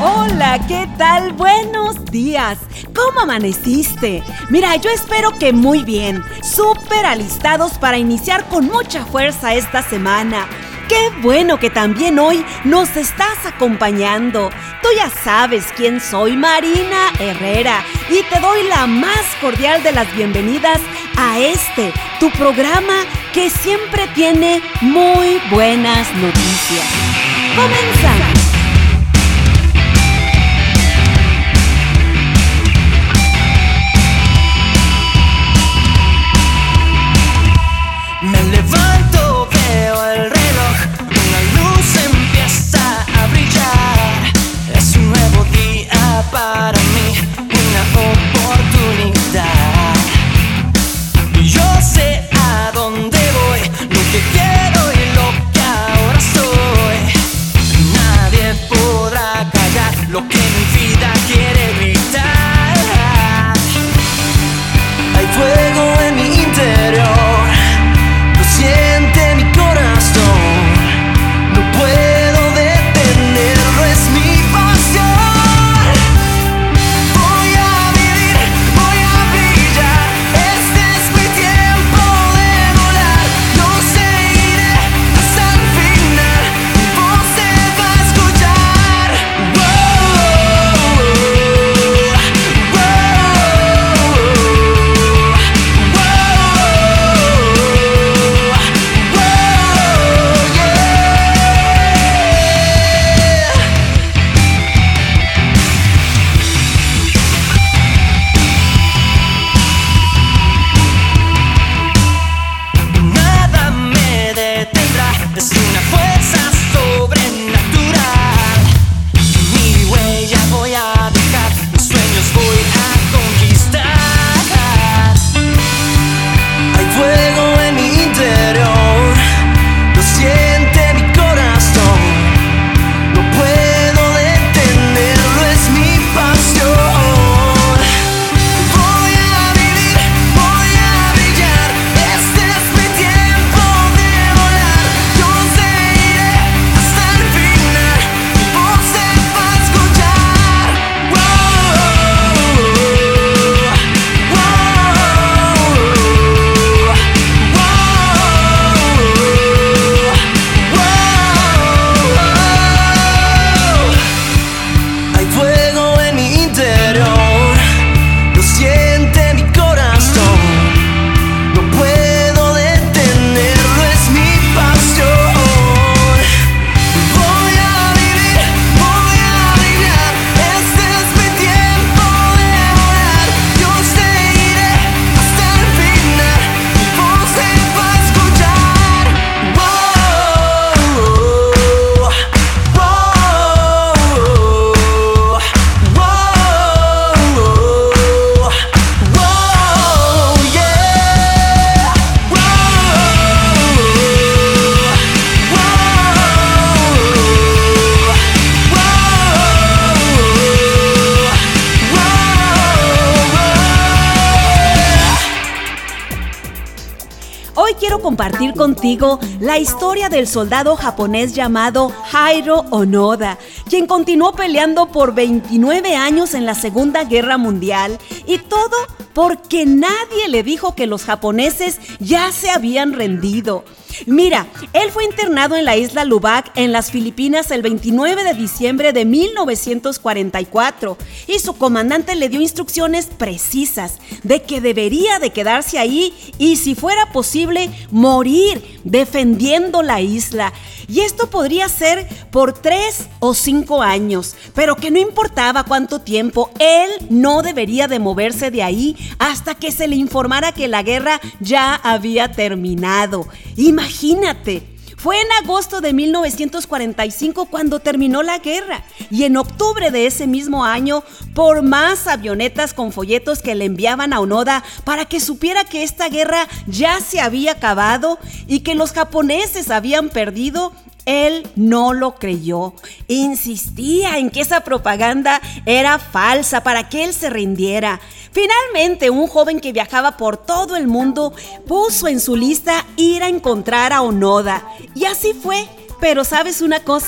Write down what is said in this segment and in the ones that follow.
Hola, ¿qué tal? Buenos días. ¿Cómo amaneciste? Mira, yo espero que muy bien. Súper alistados para iniciar con mucha fuerza esta semana. ¡Qué bueno que también hoy nos estás acompañando! Tú ya sabes quién soy, Marina Herrera, y te doy la más cordial de las bienvenidas a tu programa que siempre tiene muy buenas noticias. ¡Comenzamos! Me levanto, veo el reloj, una luz empieza a brillar. Es un nuevo día para mí, una oportunidad. Y yo sé a dónde voy, lo que quiero y lo que ahora soy. Nadie podrá callar lo que mi vida quiere gritar. Hay fuego en mi interior, siente mi corazón, no puedo detenerlo, es mi pasión. Voy a vivir, voy a brillar, este es mi tiempo de volar. Yo seguiré hasta el final, mi voz se va a escuchar. Nada me detendrá, es una fuerza sobrenatural. Mi huella voy a dejar, mis sueños voy a conquistar. Hay fuego en mi interior, lo siente mi corazón, no puedo detenerlo, es mi pasión. Voy a vivir, voy a brillar, este es mi tiempo de volar. Yo seguiré hasta el final, mi voz se va a escuchar. Hay fuego en mi interior, lo siente mi corazón, no puedo detenerlo, es mi pasión. Voy a vivir, voy a brillar, este es mi tiempo de volar. Yo seguiré hasta el final, mi voz se va a escuchar. Hoy quiero compartir contigo la historia del soldado japonés llamado Hiro Onoda, quien continuó peleando por 29 años en la Segunda Guerra Mundial, y todo porque nadie le dijo que los japoneses ya se habían rendido. Mira, él fue internado en la isla Lubac, en las Filipinas, el 29 de diciembre de 1944, y su comandante le dio instrucciones precisas de que debería de quedarse ahí y, si fuera posible, morir defendiendo la isla. Y esto podría ser por 3 o 5 años, pero que no importaba cuánto tiempo, él no debería de moverse de ahí hasta que se le informara que la guerra ya había terminado. Imagínate, fue en agosto de 1945 cuando terminó la guerra, y en octubre de ese mismo año, por más avionetas con folletos que le enviaban a Onoda para que supiera que esta guerra ya se había acabado y que los japoneses habían perdido, él no lo creyó. Insistía en que esa propaganda era falsa para que él se rindiera. Finalmente, un joven que viajaba por todo el mundo puso en su lista ir a encontrar a Onoda. Y así fue. Pero ¿sabes una cosa?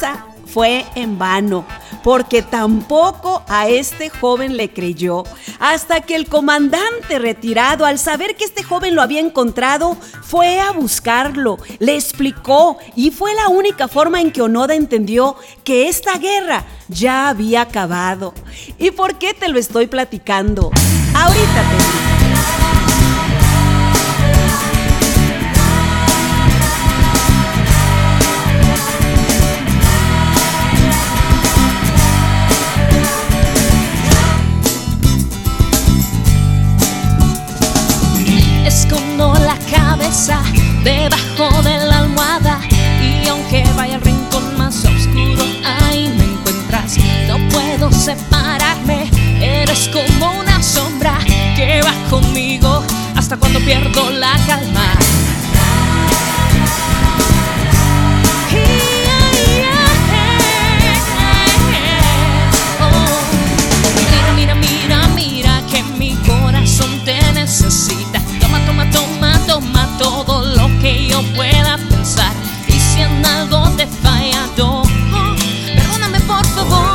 fue en vano, porque tampoco a este joven le creyó, hasta que el comandante retirado, al saber que este joven lo había encontrado, fue a buscarlo, le explicó, y fue la única forma en que Onoda entendió que esta guerra ya había acabado. ¿Y por qué te lo estoy platicando? Ahorita te digo. Escondo la cabeza debajo de la almohada, y aunque vaya al rincón más oscuro, ahí me encuentras. No puedo separarme, eres como una sombra que va conmigo hasta cuando pierdo la calma. Mira, mira, mira que mi corazón te necesita. Toma todo lo que yo pueda pensar, y si en algo te he fallado, perdóname por favor.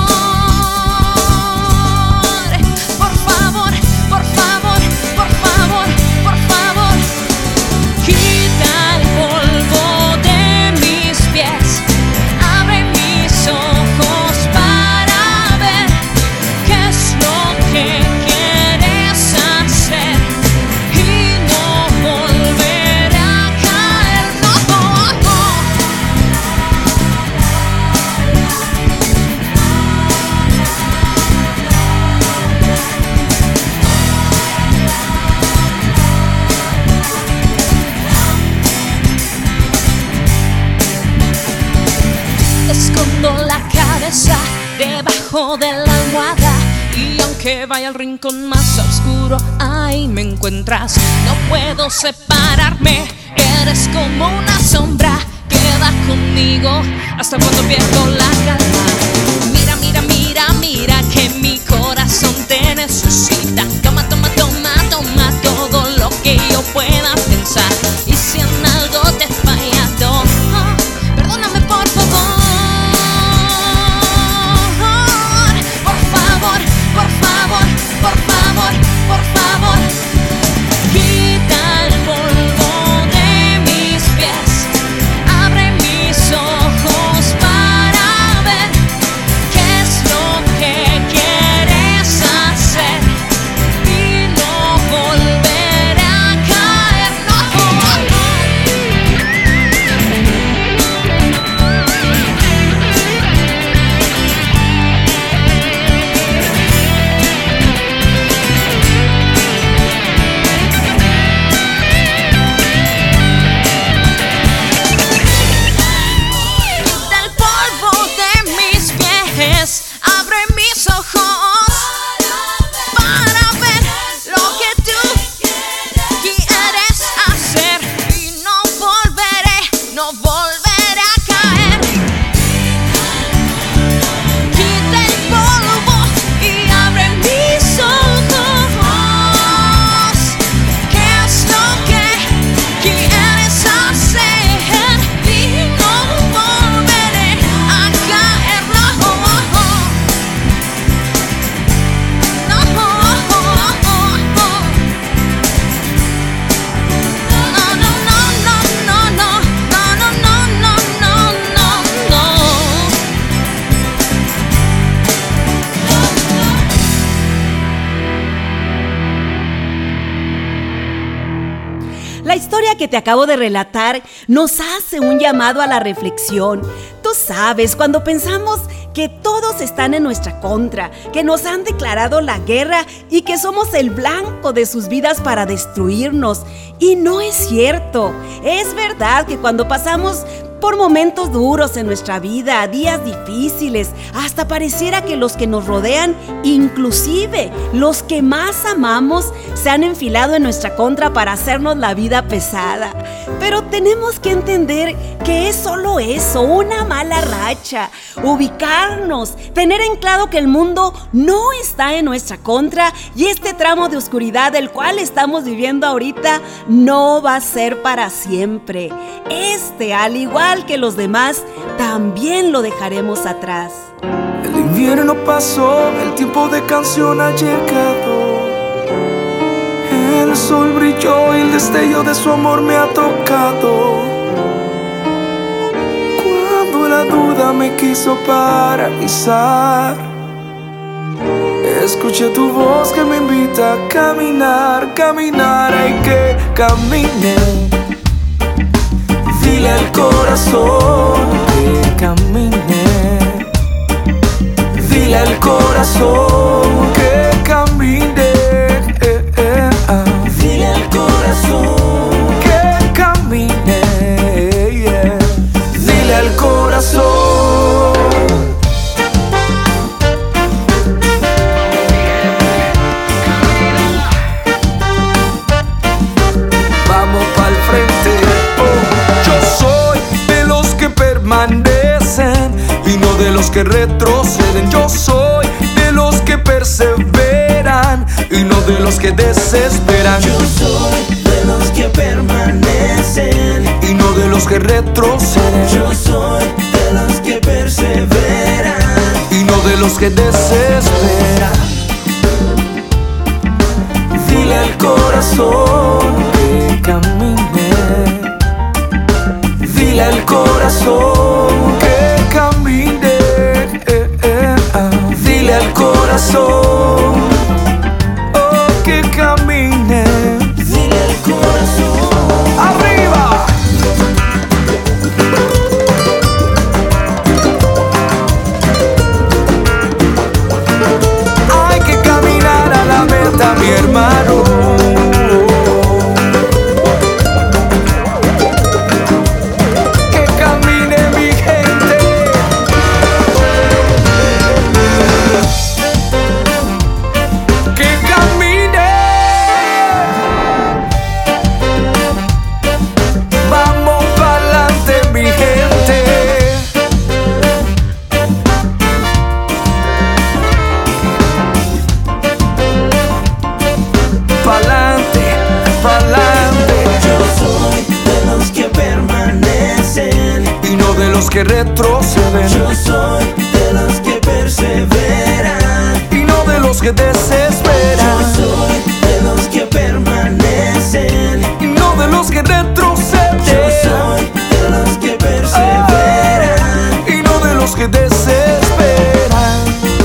Por favor, por favor, por favor, por favor. Quita el polvo de mis pies, abre mis ojos para ver qué es lo que quieres hacer. Escondo la cabeza debajo de la almohada, y aunque vaya al rincón más oscuro, ahí me encuentras. No puedo separarme, eres como una sombra que va conmigo hasta cuando pierdo la calma. Mira, mira, mira, mira que mi corazón te necesita. Toma todo lo que yo pueda pensar, y si en algo te he fallado, perdóname por favor. Por favor, por favor, quita el polvo de mis pies, abre mis ojos para ver qué es lo que quieres hacer, y no volver a caer, no. Abre mis ojos para ver lo que tú quieres hacer, y no volveré a caer. Quita el polvo y abre mis ojos. ¿Qué es lo que quieres hacer? Y no volveré a caer, no. La historia que te acabo de relatar nos hace un llamado a la reflexión. Tú sabes, cuando pensamos que todos están en nuestra contra, que nos han declarado la guerra y que somos el blanco de sus vidas para destruirnos. Y no es cierto. Es verdad que cuando pasamos por momentos duros en nuestra vida, días difíciles, hasta pareciera que los que nos rodean, inclusive los que más amamos, se han enfilado en nuestra contra para hacernos la vida pesada. Pero tenemos que entender que es solo eso, una mala racha. Ubicarnos, tener en claro que el mundo no está en nuestra contra y este tramo de oscuridad del cual estamos viviendo ahorita no va a ser para siempre. Al igual que los demás, también lo dejaremos atrás. El invierno pasó, el tiempo de canción ha llegado. El sol brilló y el destello de su amor me ha tocado. Cuando la duda me quiso paralizar, escuché tu voz que me invita a caminar, caminar, hay que caminar. Dile al corazón que camine. Dile al corazón que camine. Dile al corazón que camine. Dile al corazón. Vamos pa'l frente. Yo soy de los que permanecen y no de los que retroceden. Yo soy de los que perseveran y no de los que desesperan. Yo soy de los que permanecen y no de los que retroceden. Yo soy de los que perseveran y no de los que desesperan. Dile al corazón que camine. Dile al corazón que camine. Dile al corazón, oh, que camine. Dile al corazón. ¡Arriba! Hay que caminar a la meta, mi hermano. Que camine mi gente. Que camine. Vamos pa'lante, mi gente. Pa'lante, pa'lante. Yo soy de los que permanecen Y no de los que retroceden. Yo soy de los que perseveran Y no de los que Yo desesperan. soy de los que permanecen Y no de los que retroceden. Yo soy de los que perseveran Y no de los que desesperan.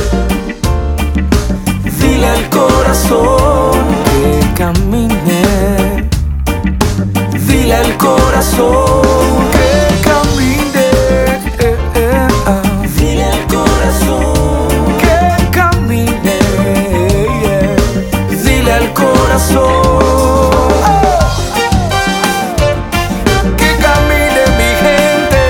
Dile al corazón que camine. Dile al corazón que camine. Dile al corazón Que camine. Dile al corazón. Que camine mi gente.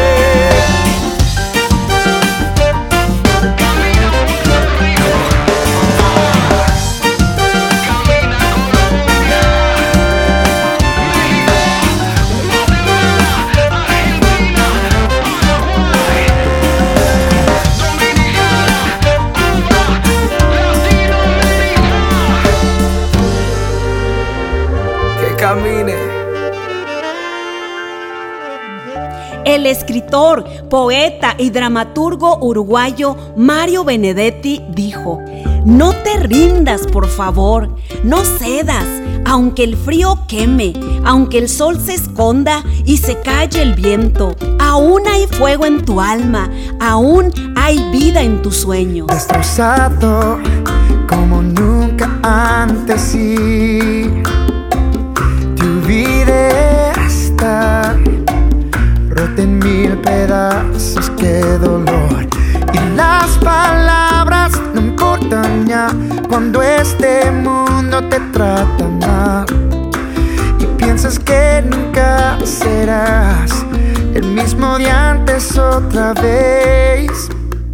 Que camine. El escritor, poeta y dramaturgo uruguayo Mario Benedetti dijo: no te rindas, por favor, no cedas, aunque el frío queme, aunque el sol se esconda y se calle el viento, aún hay fuego en tu alma, aún hay vida en tu sueño. Destrozado como nunca antes y tu vida está rota en mil pedazos, qué dolor. Y las palabras no importan ya cuando este mundo te trata mal y piensas que nunca serás el mismo de antes otra vez.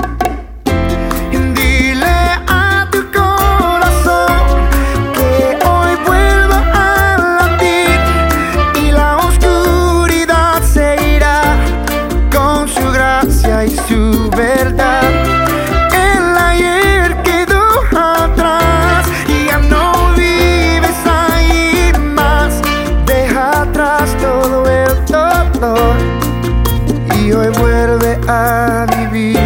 Dile a tu corazón que hoy vuelva a latir y la oscuridad y su verdad. El ayer quedó atrás y ya no vives ahí más. Deja atrás todo el dolor y hoy vuelve a vivir.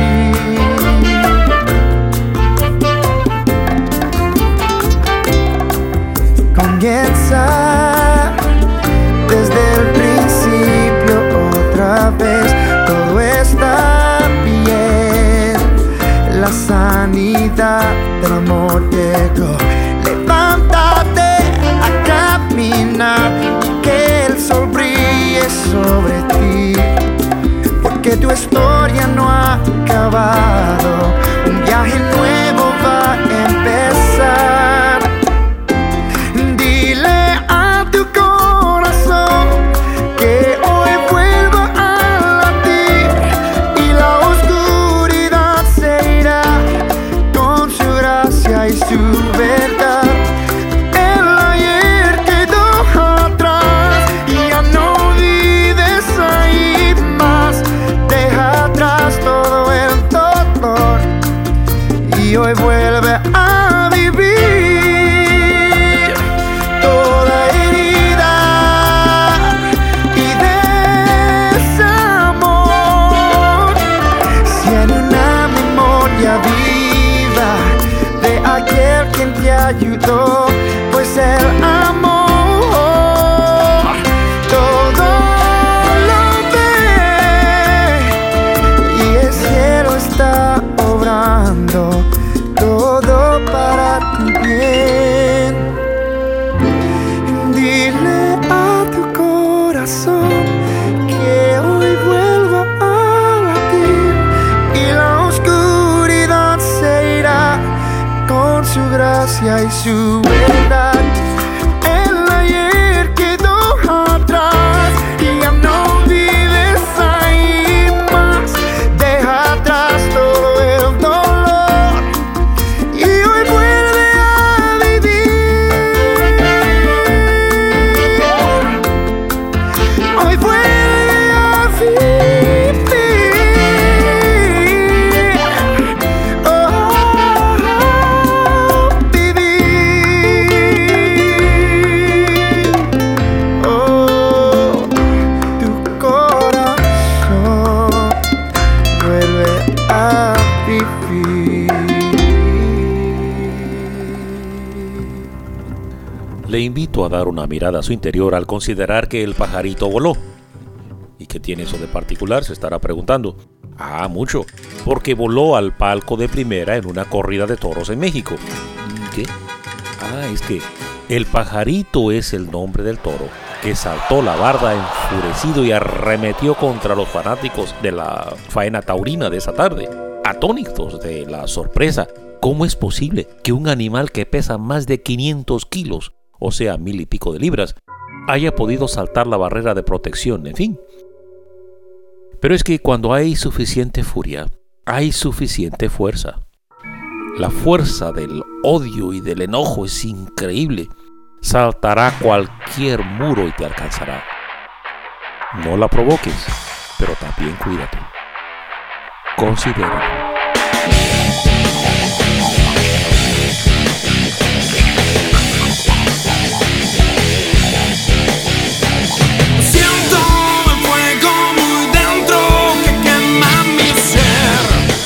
Comienza desde el principio otra vez. Todo está bien. La sanidad del amor llegó. Levántate a caminar, que el sol brille sobre ti, porque tu historia no ha acabado. Un viaje nuevo va a empezar. Dile a tu corazón que hoy vuelva a latir y la oscuridad se irá con su gracia y su verdad. El ayer quedó atrás y ya no vives ahí más. Deja atrás todo el dolor y hoy vuelve a vivir. Toda herida y desamor, si hay una memoria viva de aquel quien te ayudó, pues el amor todo lo ve y el cielo está obrando todo para tu bien. Dile a tu corazón que hoy vuelva a latir y la oscuridad se irá con su gracia y su verdad. El ayer quedó atrás y ya no vives ahí más. Deja atrás todo el dolor y hoy vuelve a vivir. Hoy vuelve a vivir. Oh, tu corazón vuelve a vivir. Le invito a dar una mirada a su interior al considerar que el pajarito voló. ¿Y qué tiene eso de particular?, se estará preguntando. Ah, mucho, porque voló al palco de primera en una corrida de toros en México. ¿Qué? Ah, es que el pajarito es el nombre del toro que saltó la barda enfurecido y arremetió contra los fanáticos de la faena taurina de esa tarde, atónitos de la sorpresa. ¿Cómo es posible que un animal que pesa más de 500 kilos, o sea, 1000 y pico de libras, haya podido saltar la barrera de protección? En fin. Pero es que cuando hay suficiente furia, hay suficiente fuerza. La fuerza del odio y del enojo es increíble. Saltará cualquier muro y te alcanzará. No la provoques, pero también cuídate. Considéralo. Siento el fuego muy dentro que quema mi ser.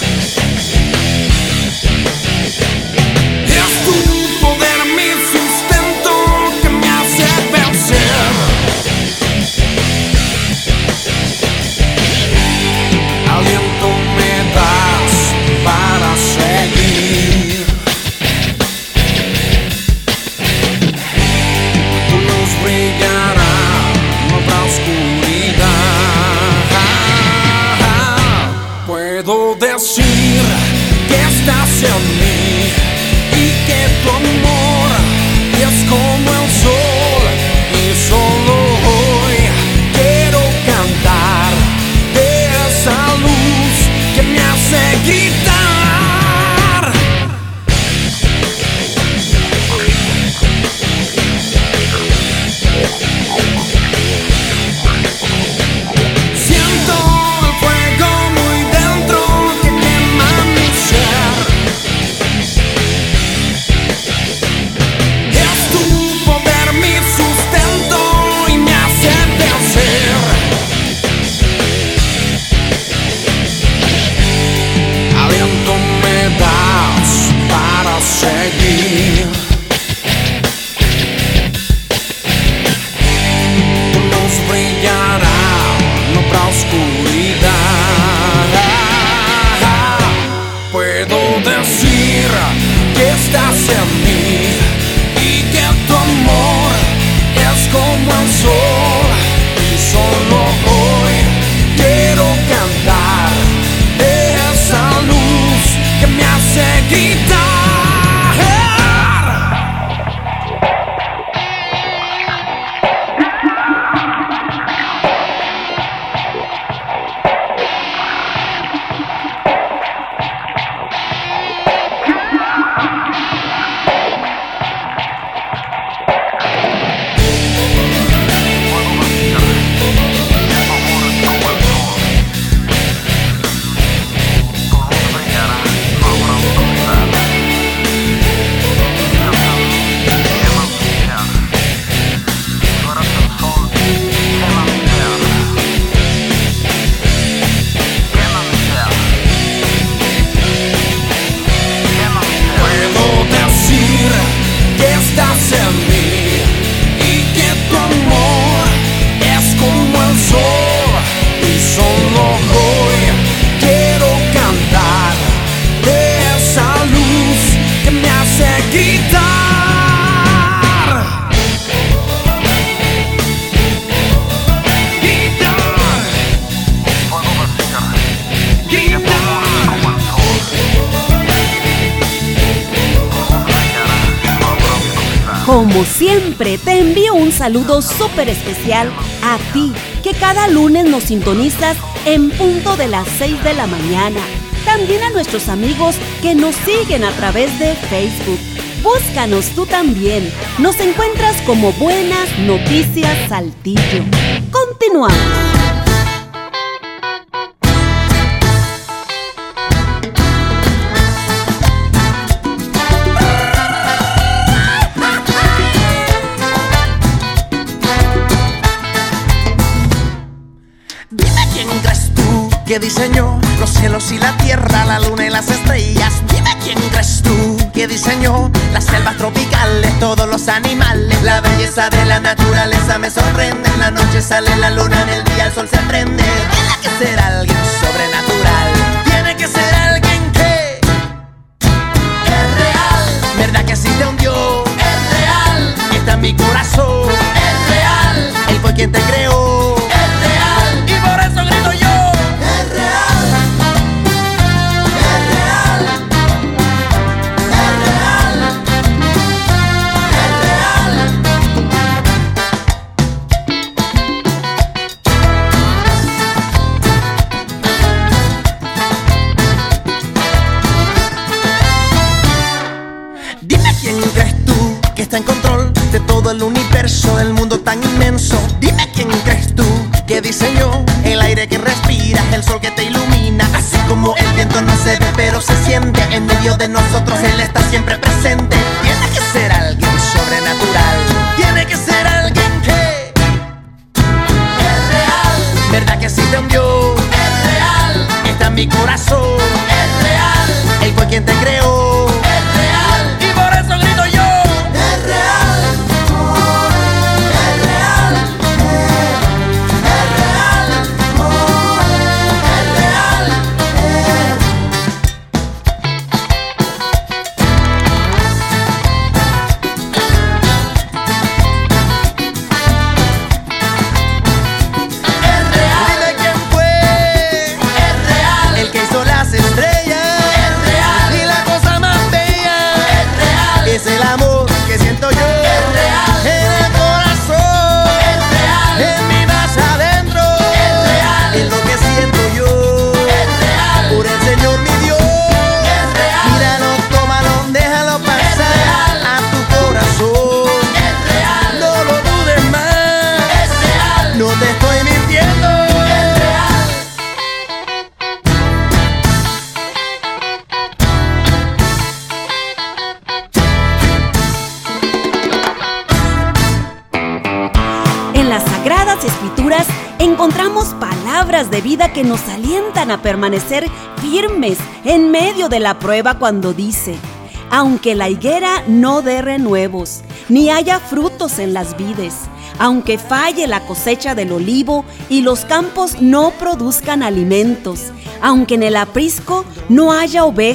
Es tu poder mi sustento que me hace vencer. Aliento me das para seguir. Tu luz brillará, no habrá oscuridad. Puedo decir que estás en mí y que tu amor es como el sol. Y solo hoy quiero cantar de esa luz que me hace gritar. Siento el fuego muy dentro que estás en mí y que tu amor es como el sol. Y solo hoy quiero cantar esa luz que me hace gritar. Como siempre, te envío un saludo súper especial a ti, que cada lunes nos sintonizas en punto de las 6 de la mañana. También a nuestros amigos que nos siguen a través de Facebook. Búscanos tú también. Nos encuentras como Buenas Noticias Saltillo. Continuamos. ¿Qué diseñó los cielos y la tierra, la luna y las estrellas? Dime quién crees tú que diseñó las selvas tropicales, todos los animales. La belleza de la naturaleza me sorprende. En la noche sale la luna, en el día el sol se prende. Tiene que ser alguien sobrenatural. Tiene que ser alguien que es real. ¿Verdad que existe un Dios? Es real. Está en mi corazón. Es real. Él fue quien te creó. Es real. Y por eso grito yo. Está en control de todo el universo, el mundo tan inmenso. Dime quién crees tú que diseñó el aire que respiras, el sol que te ilumina. Así como el viento no se ve pero se siente, en medio de nosotros él está siempre presente. Tiene que ser alguien sobrenatural. Tiene que ser alguien que es real. ¿Verdad que existe un Dios? Es real. Está en mi corazón. Es real. Él fue quien te creó. Es real. Y por eso grito yo. Escrituras encontramos palabras de vida que nos alientan a permanecer firmes en medio de la prueba, cuando dice: aunque la higuera no dé renuevos, ni haya frutos en las vides, aunque falle la cosecha del olivo y los campos no produzcan alimentos, aunque en el aprisco no haya ovejas,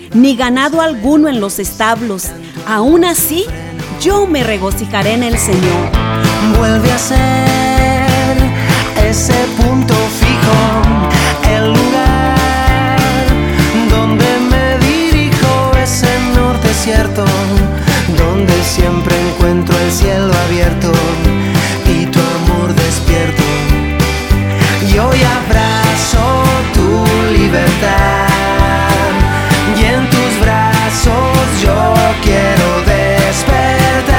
ni ganado alguno en los establos. Aún así, yo me regocijaré en el Señor. Vuelve a ser ese punto fijo, el lugar donde me dirijo, ese norte cierto, donde siempre encuentro el cielo abierto y tu amor despierto. Y hoy abrazo tu libertad y en tus brazos yo quiero despertar.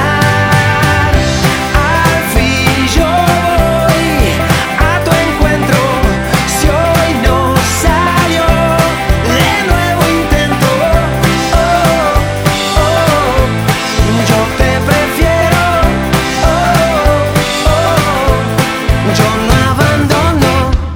Al fin yo voy a tu encuentro, si hoy no salió, de nuevo intento. Oh, oh, yo te prefiero. Oh, oh, yo no abandono.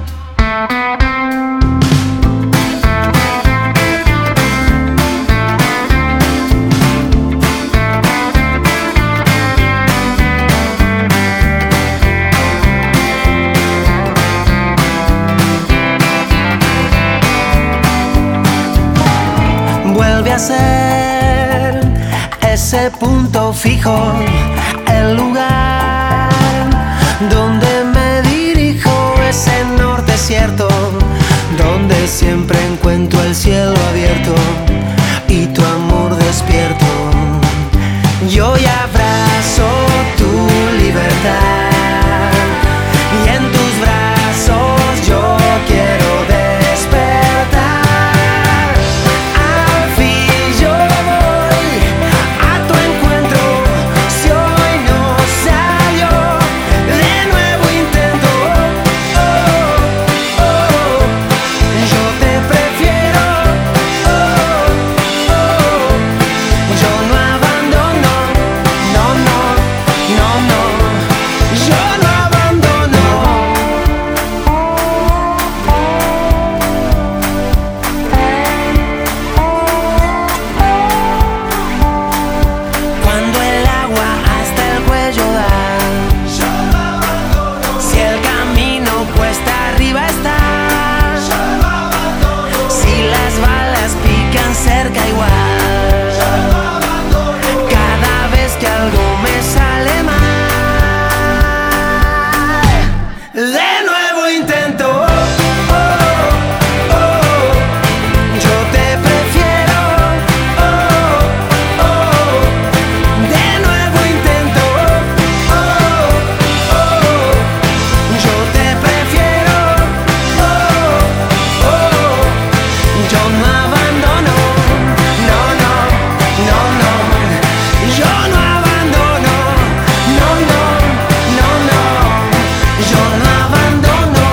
Vuelve a ser ese punto fijo, el lugar donde me dirijo, ese norte cierto, donde siempre encuentro el cielo abierto y tu amor despierto. Yo ya abrazo tu libertad y en tus brazos yo quiero despertar. Al fin yo voy a tu encuentro, si hoy no salió, de nuevo intento. Oh, oh, yo te prefiero. Oh, oh, yo no abandono. No, no, no, no, yo no abandono. Cuando el agua hasta el cuello da, si el camino cuesta arriba está, si las balas pican cerca igual, cada vez que algo me sale mal, de nuevo intento. Oh, oh, yo te prefiero. Oh, oh, de nuevo intento. Oh, oh, yo te prefiero. Oh, oh, yo no abandono. No, no, no, no, yo no abandono. No, no, no, no, yo no abandono.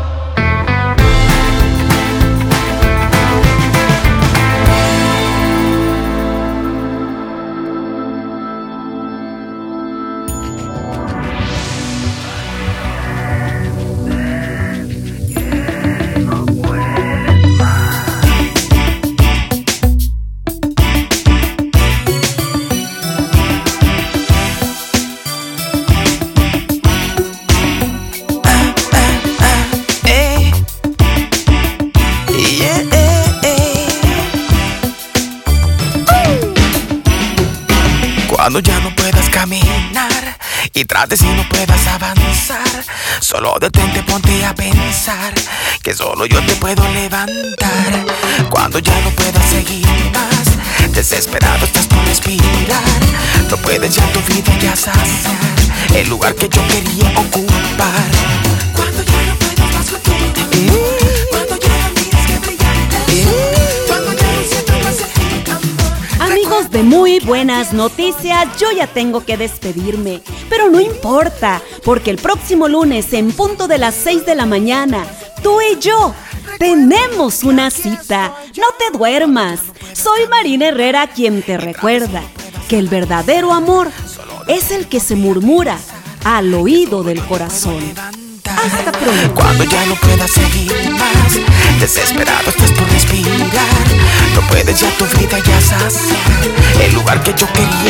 Cuando ya no puedas caminar y trates y no puedas avanzar, solo detente, ponte a pensar que solo yo te puedo levantar. Cuando ya no puedas seguir más, desesperado estás por respirar, no puedes ya tu vida ya saciar el lugar que yo quería ocupar. Cuando ya no puedas más con tu vida, cuando ya no tienes que brillar el sol, cuando ya no sientas más el amor. Amigos de Muy Buenas Noticias, yo ya tengo que despedirme, pero no importa, porque el próximo lunes en punto de las 6 de la mañana, tú y yo tenemos una cita. No te duermas. Soy Marina Herrera quien te recuerda que el verdadero amor es el que se murmura al oído del corazón. Hasta pronto. Cuando ya no puedas seguir más, desesperado estás por respirar, no puedes ya tu vida ya saciar el lugar que yo quería